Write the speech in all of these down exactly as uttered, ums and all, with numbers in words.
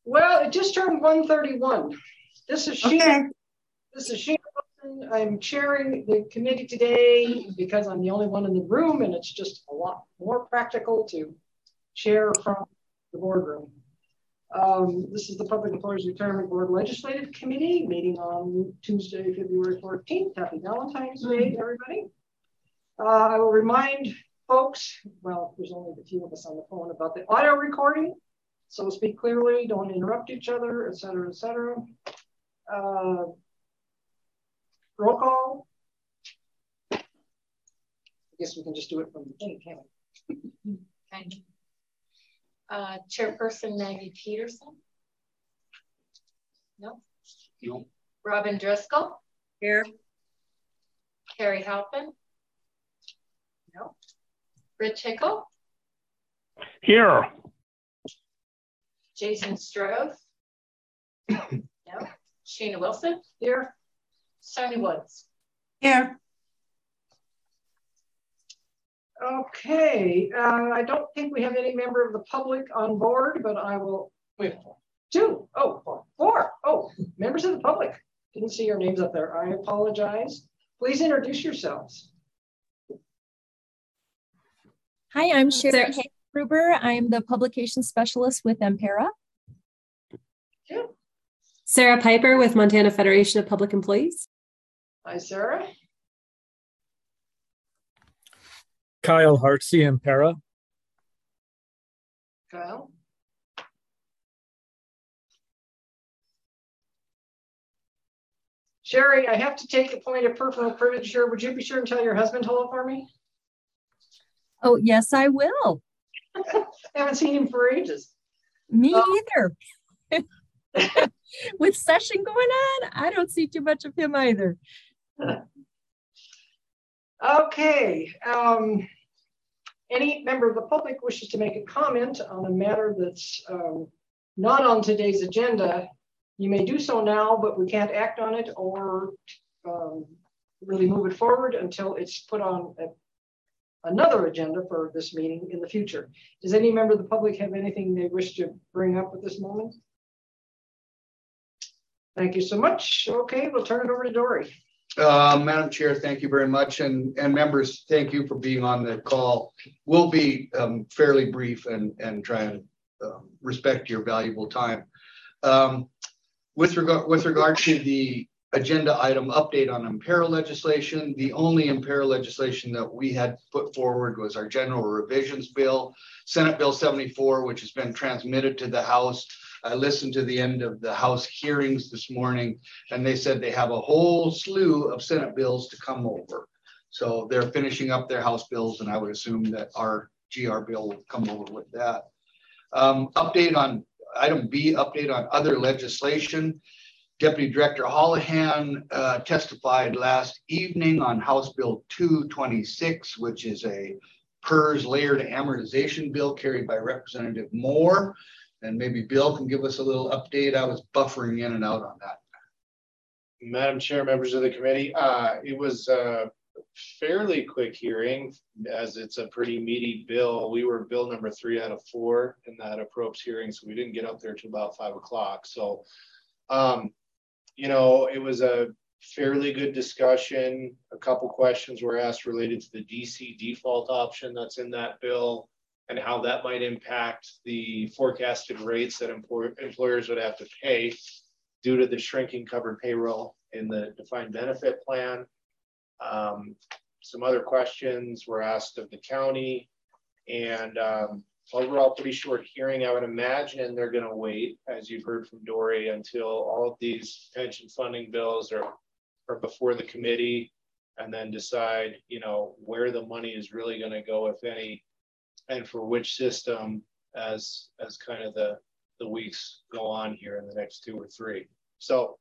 Well, it just turned one thirty-one. This is Sheena. Okay. This is Sheena. I'm chairing the committee today because I'm the only one in the room, and it's just a lot more practical to chair from the boardroom. Um, this is the Public Employees Retirement Board Legislative Committee meeting on Tuesday, February fourteenth. Happy Valentine's Day, everybody. Uh, I will remind folks, well, there's only a few of us on the phone, about the audio recording. So speak clearly, don't interrupt each other, et cetera, et cetera. Uh, roll call. I guess we can just do it from the thing, can't we? Thank you. Uh, Chairperson Maggie Peterson. No. No. Robin Driscoll. Here. Carrie Halpin. No. Rich Hickle. Here. Jason Stroh. No. Sheena Wilson. Here. Sonny Woods. Here. Okay, uh, I don't think we have any member of the public on board, but I will, wait, two, oh, four, four. Oh, members of the public. Didn't see your names up there. I apologize. Please introduce yourselves. Hi, I'm Sherry Gruber. I'm the publication specialist with Ampera. Yeah. Sarah Piper with Montana Federation of Public Employees. Hi, Sarah. Kyle Hartsey, Ampera. Kyle. Sherry, I have to take the point of personal privilege here. Would you be sure and tell your husband hello for me? Oh, yes, I will. I haven't seen him for ages. Me oh. either. With session going on, I don't see too much of him either. Okay. Um, any member of the public wishes to make a comment on a matter that's um, not on today's agenda, you may do so now, but we can't act on it or um, really move it forward until it's put on a, another agenda for this meeting in the future. Does any member of the public have anything they wish to bring up at this moment? Thank you so much. Okay, we'll turn it over to Dory. Uh, Madam Chair, thank you very much. And, and members, thank you for being on the call. We'll be um, fairly brief and, and try and uh, respect your valuable time. Um, with, regard, with regard to the agenda item update on Ampera legislation, the only Ampera legislation that we had put forward was our general revisions bill, Senate Bill seventy-four, which has been transmitted to the House. I listened to the end of the House hearings this morning, and they said they have a whole slew of Senate bills to come over. So they're finishing up their House bills, and I would assume that our G R bill will come over with that. Um, update on item B, update on other legislation. Deputy Director Holohan uh, testified last evening on House Bill two twenty-six, which is a P E R S layered amortization bill carried by Representative Moore. And maybe Bill can give us a little update. I was buffering in and out on that. Madam Chair, members of the committee, uh, it was a fairly quick hearing as it's a pretty meaty bill. We were bill number three out of four in that approach hearing, so we didn't get up there till about five o'clock. So, um, you know, it was a fairly good discussion. A couple questions were asked related to the D C default option that's in that bill, and how that might impact the forecasted rates that employ employers would have to pay due to the shrinking covered payroll in the defined benefit plan. Um, some other questions were asked of the county, and um, overall pretty short hearing. I would imagine they're gonna wait, as you've heard from Dory, until all of these pension funding bills are, are before the committee, and then decide, you know, where the money is really gonna go, if any, and for which system as as kind of the the weeks go on here in the next two or three. So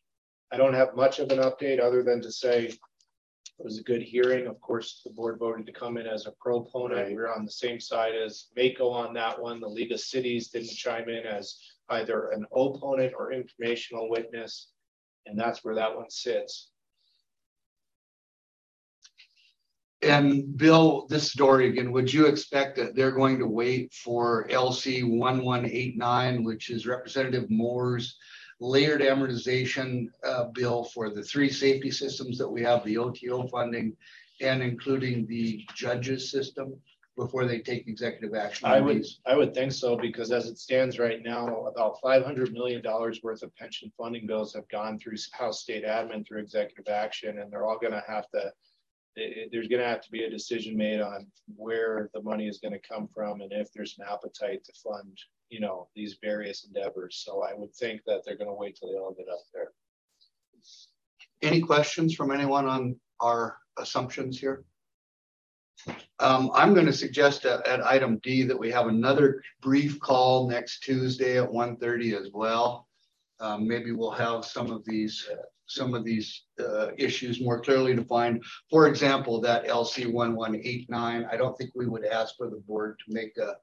I don't have much of an update other than to say it was a good hearing. Of course, the board voted to come in as a proponent. Right. We were on the same side as MACO on that one. The League of Cities didn't chime in as either an opponent or informational witness, and that's where that one sits. And Bill, this story again, would you expect that they're going to wait for L C one one eight nine, which is Representative Moore's layered amortization uh, bill for the three safety systems that we have, the O T O funding, and including the judges system before they take executive action? I would, I would think so, because as it stands right now, about five hundred million dollars worth of pension funding bills have gone through House State Admin through executive action, and they're all going to have to, it, there's going to have to be a decision made on where the money is going to come from and if there's an appetite to fund, you know, these various endeavors. So I would think that they're going to wait till they all get up there. Any questions from anyone on our assumptions here? Um, I'm going to suggest at, at item D that we have another brief call next Tuesday at one thirty as well. Um, maybe we'll have some of these uh, some of these uh, issues more clearly defined. For example, that L C one one eight nine. I don't think we would ask for the board to make a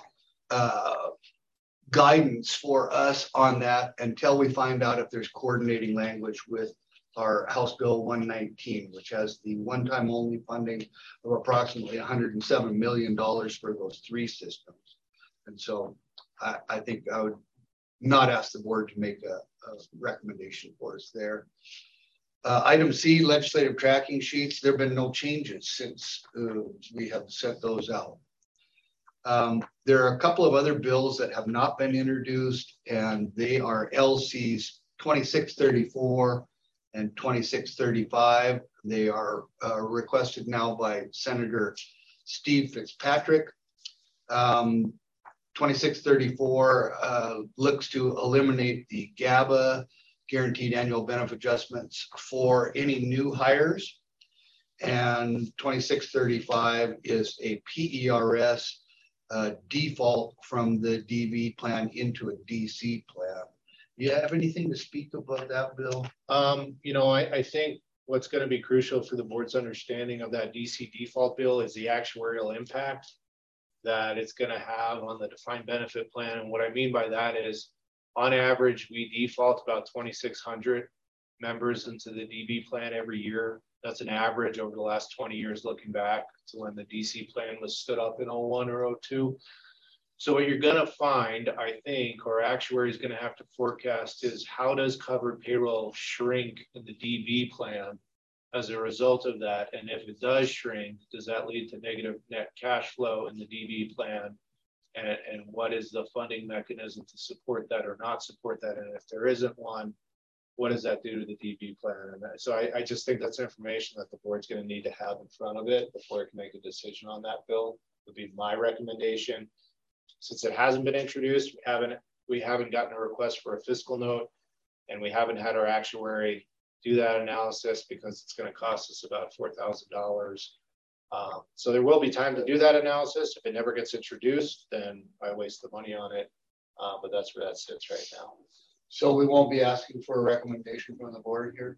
uh, guidance for us on that until we find out if there's coordinating language with our House Bill one nineteen, which has the one-time only funding of approximately one hundred seven million dollars for those three systems. And so I, I think I would not ask the board to make a, a recommendation for us there. Uh, item C, legislative tracking sheets. There have been no changes since uh, we have sent those out. Um, there are a couple of other bills that have not been introduced, and they are L Cs twenty-six thirty-four and twenty-six thirty-five. They are uh, requested now by Senator Steve Fitzpatrick. Um, twenty-six thirty-four uh, looks to eliminate the GABA, guaranteed annual benefit adjustments, for any new hires. And twenty-six thirty-five is a P E R S uh, default from the D V plan into a D C plan. Do you have anything to speak about that, Bill? Um, you know, I, I think what's going to be crucial for the board's understanding of that D C default bill is the actuarial impact that it's going to have on the defined benefit plan. And what I mean by that is, on average, we default about twenty-six hundred members into the D B plan every year. That's an average over the last twenty years, looking back to when the D C plan was stood up in oh one or oh two. So what you're going to find, I think, or actuary is going to have to forecast, is how does covered payroll shrink in the D B plan as a result of that? And if it does shrink, does that lead to negative net cash flow in the D B plan? And, and what is the funding mechanism to support that or not support that? And if there isn't one, what does that do to the D B plan? And that, so I, I just think that's information that the board's going to need to have in front of it before it can make a decision on that bill, would be my recommendation. Since it hasn't been introduced, we haven't we haven't gotten a request for a fiscal note, and we haven't had our actuary do that analysis because it's going to cost us about four thousand dollars. Um, so there will be time to do that analysis. If it never gets introduced, then I waste the money on it. Uh, but that's where that sits right now. So we won't be asking for a recommendation from the board here?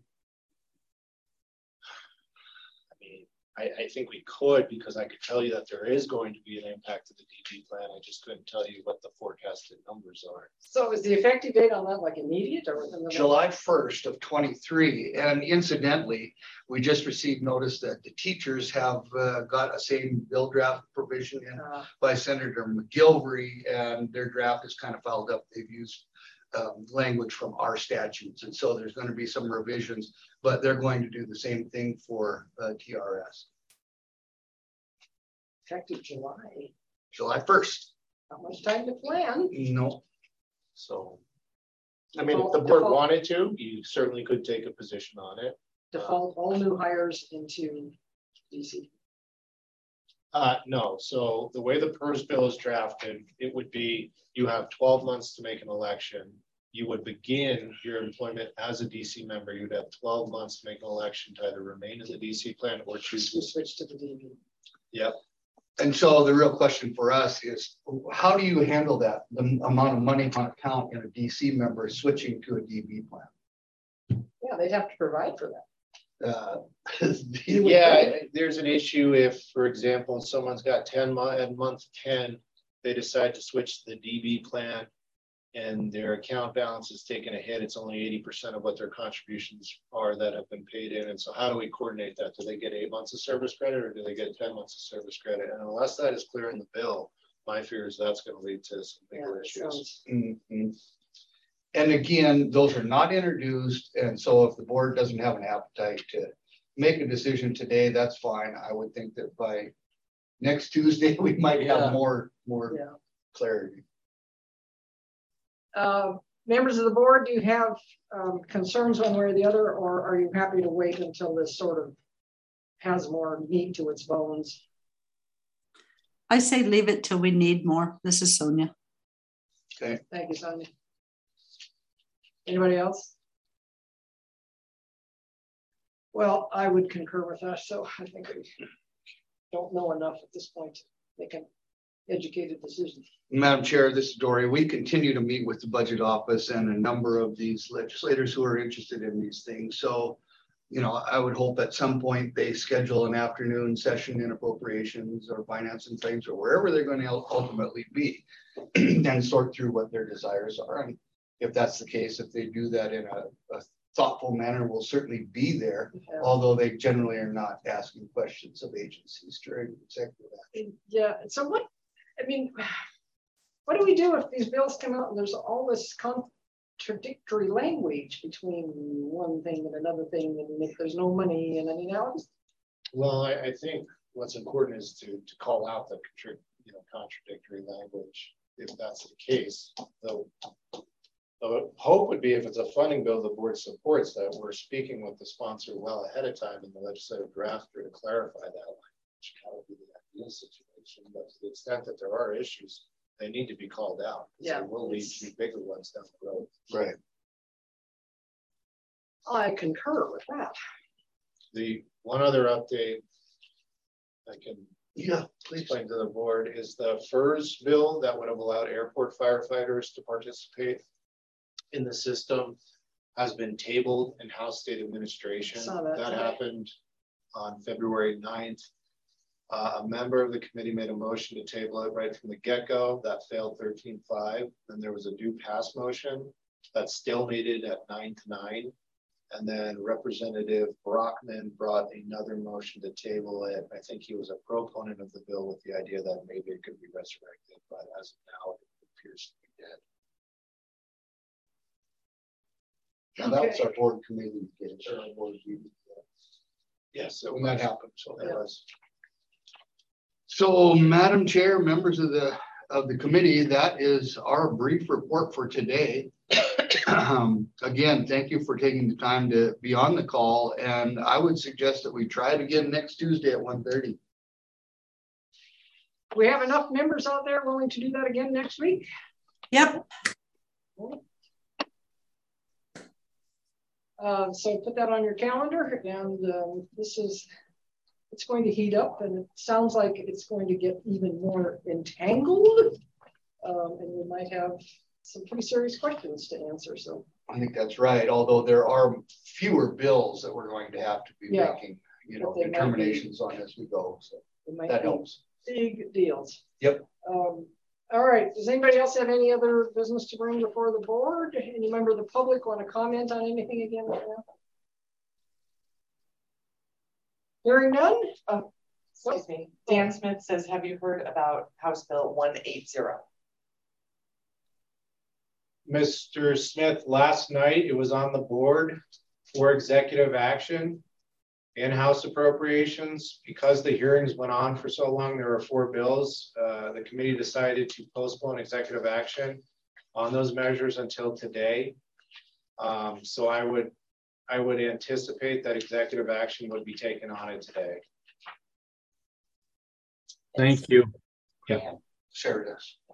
I mean, I, I think we could, because I could tell you that there is going to be an impact to the D B plan. I just couldn't tell you what the forecasted numbers are. So is the effective date on that like immediate or within the July first of twenty-three. And incidentally, we just received notice that the teachers have uh, got a same bill draft provision in uh, by Senator McGilvery, and their draft is kind of filed up. They've used um, language from our statutes. And so there's going to be some revisions, but they're going to do the same thing for uh, T R S. effective July? July first. Not much time to plan. No. So, I mean, if the board wanted to, you certainly could take a position on it. Default all new hires into D C. Uh, no, so the way the PERS bill is drafted, it would be, you have twelve months to make an election. You would begin your employment as a D C member. You'd have twelve months to make an election to either remain in the D C plan or choose to switch to the D B. Yep. And so the real question for us is, how do you handle that, the amount of money on account in a D C member switching to a D B plan? Yeah, they'd have to provide for that. Uh, yeah, there's an issue if, for example, someone's got ten month at month ten, they decide to switch to the D B plan. and their account balance has taken a hit. It's only eighty percent of what their contributions are that have been paid in. And so how do we coordinate that? Do they get eight months of service credit or do they get ten months of service credit? And unless that is clear in the bill, my fear is that's going to lead to some bigger Yeah, issues. Mm-hmm. And again, those are not introduced. And so if the board doesn't have an appetite to make a decision today, that's fine. I would think that by next Tuesday, we might have Yeah. more, more Yeah. clarity. Uh, members of the board, do you have um, concerns one way or the other, or are you happy to wait until this sort of has more meat to its bones? I say leave it till we need more. This is Sonia. Okay. Thank you, Sonia. Anybody else? Well, I would concur with that. So I think we don't know enough at this point to make an educated decision. Madam Chair, this is Dory. We continue to meet with the budget office and a number of these legislators who are interested in these things. So, you know, I would hope at some point they schedule an afternoon session in appropriations or finance and things or wherever they're going to ultimately be and sort through what their desires are. And if that's the case, if they do that in a, a thoughtful manner, we'll certainly be there, Yeah. although they generally are not asking questions of agencies during executive action. Yeah. So what, I mean, what do we do if these bills come out and there's all this contradictory language between one thing and another thing, and if there's no money and anything else? Well, I, I think what's important is to, to call out the you know, contradictory language if that's the case. Though the hope would be if it's a funding bill the board supports, that we're speaking with the sponsor well ahead of time in the legislative drafter to clarify that language. That would be the ideal situation, but to the extent that there are issues, they need to be called out. Yeah, they will lead to bigger ones down the road. Right. I concur with that. The one other update I can Yeah, please. explain to the board is the FERS bill that would have allowed airport firefighters to participate in the system has been tabled in House State Administration. Saw that That today. happened on February ninth. Uh, a member of the committee made a motion to table it right from the get-go. That failed thirteen five. Then there was a due pass motion that still made it at nine to nine. And then Representative Brockman brought another motion to table it. I think he was a proponent of the bill with the idea that maybe it could be resurrected, but as of now, it appears to be dead. And that was our board committee, or our board meeting. Yes, so When that happened, so it that was. So, Madam Chair, members of the of the committee, that is our brief report for today. Um, again, thank you for taking the time to be on the call, and I would suggest that we try it again next Tuesday at one thirty. We have enough members out there willing to do that again next week? Yep. Uh, so put that on your calendar, and um, this is, it's going to heat up, and it sounds like it's going to get even more entangled, um, and we might have some pretty serious questions to answer. So I think that's right, although there are fewer bills that we're going to have to be Yeah. making, you know, But they might determinations on as we go. So it might that be helps. big deals. Yep. Um, all right. Does anybody else have any other business to bring before the board? Any member of the public want to comment on anything again right now? Hearing none? Uh, Excuse me. Dan Smith says, have you heard about House Bill one eighty? Mister Smith, last night it was on the board for executive action in House appropriations. Because the hearings went on for so long, there were four bills. Uh, the committee decided to postpone executive action on those measures until today. Um, so I would, I would anticipate that executive action would be taken on it today. Thank you. Yeah, sure it is.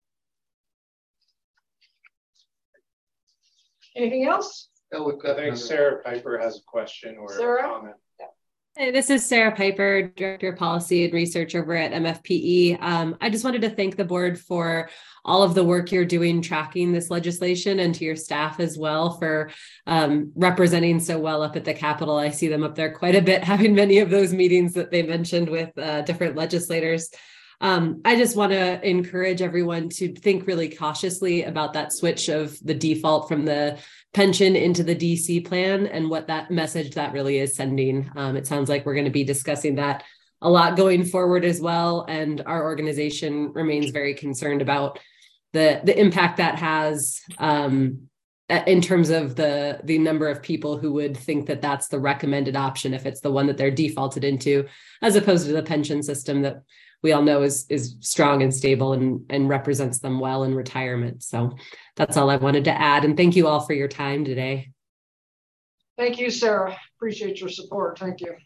anything else? Oh, we've got I think Sarah Piper has a question or Sarah? a comment. Hey, this is Sarah Piper, Director of Policy and Research over at M F P E. Um, I just wanted to thank the board for all of the work you're doing tracking this legislation, and to your staff as well for um, representing so well up at the Capitol. I see them up there quite a bit, having many of those meetings that they mentioned with uh, different legislators. Um, I just want to encourage everyone to think really cautiously about that switch of the default from the pension into the D C plan and what that message that really is sending. Um, it sounds like we're going to be discussing that a lot going forward as well. And our organization remains very concerned about the, the impact that has um, in terms of the, the number of people who would think that that's the recommended option if it's the one that they're defaulted into, as opposed to the pension system that we all know is, is strong and stable and, and represents them well in retirement. So that's all I wanted to add. And thank you all for your time today. Thank you, Sarah. Appreciate your support. Thank you.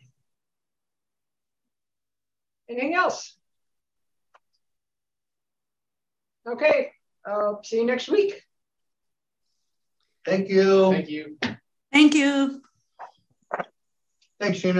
Anything else? Okay, uh, see you next week. Thank you. Thank you. Thank you. Thanks, Sheena.